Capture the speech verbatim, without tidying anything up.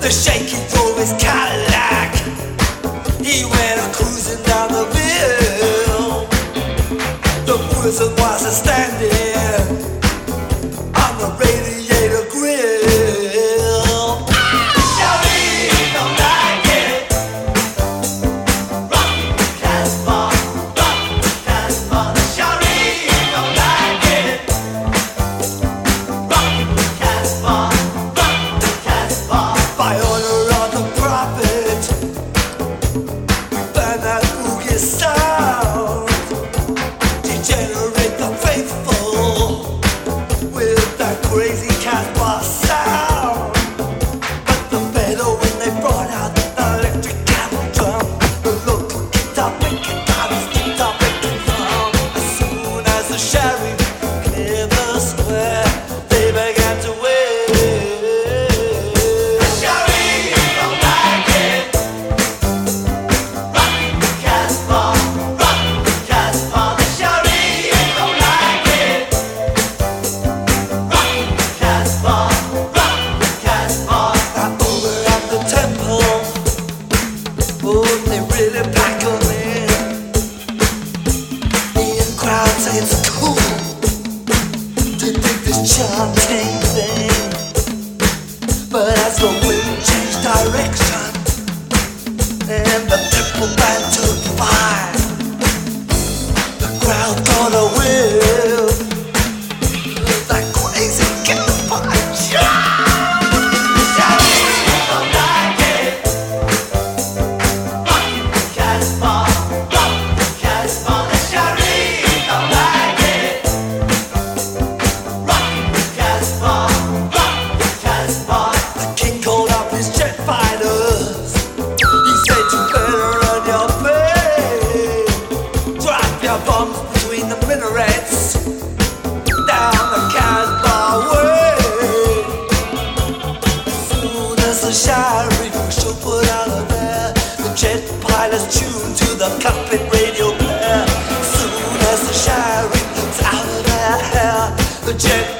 The shaky drove his Cadillac. He went cruising down the hill. The wizard was standing on the radiator grill. Shawty don't like it. Rock Casbah, rock Casbah. Shawty don't like it. Rock Casbah, rock Casbah. By order of the prophet, we find that boogie sound. Degenerate the faithful with that crazy Casbah sound. But the better when they brought out the electric cattle drum, the local guitar picking bodies, guitar picking drum. As soon as the sheriff cleared the square, they began to wave. The sheriff don't like it. Rock Casbah, rock Casbah. The sheriff don't like it. Rock Casbah, rock Casbah. Now over at the temple, oh, they really pack 'em in. The in crowd say it's cool to dig this chanting thing. But as the wind changed direction and the temple band took fire, the crowd got a whiff of that crazy Casbah chant. Shawty don't like it. Rock Casbah, rock Casbah. The shawty don't like it. Rock Casbah, rock Casbah. The king called up his jet fighters. He said you better run your play. Drop your bombs between the minarets down the Casbah way. As soon as the sheriff should put out of there, the jet pilots tuned to the cockpit radio player. As soon as the sheriff was out of their hair, the jet